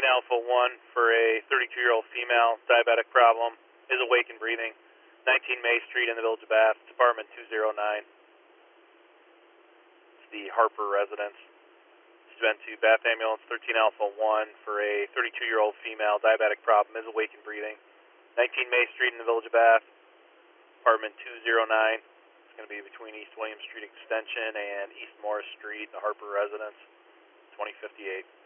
Alpha 1 for a 32-year-old female, diabetic problem, is awake and breathing. 19 May Street in the Village of Bath, Department 209. It's the Harper residence. She's been to Bath Ambulance 13 Alpha 1 for a 32-year-old female, diabetic problem, is awake and breathing. 19 May Street in the Village of Bath, Department 209. It's going to be between East William Street Extension and East Morris Street, the Harper residence, 2058.